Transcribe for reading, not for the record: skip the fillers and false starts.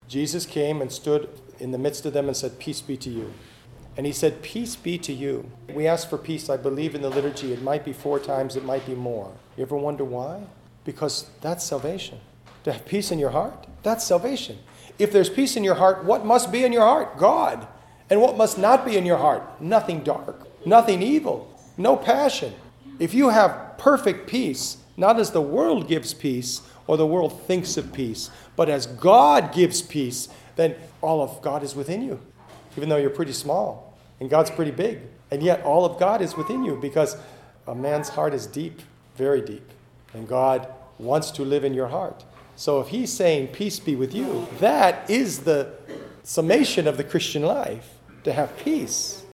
Jesus came and stood in the midst of them and said, "Peace be to you." And he said, "Peace be to you." We ask for peace, I believe, in the liturgy. It might be 4 times, it might be more. You ever wonder why? Because that's salvation. To have peace in your heart, that's salvation. If there's peace in your heart, what must be in your heart? God. And what must not be in your heart? Nothing dark, nothing evil, no passion. If you have perfect peace, not as the world gives peace or the world thinks of peace, but as God gives peace, then all of God is within you, even though you're pretty small and God's pretty big. And yet all of God is within you because a man's heart is deep, very deep, and God wants to live in your heart. So if he's saying, "Peace be with you," that is the summation of the Christian life, to have peace.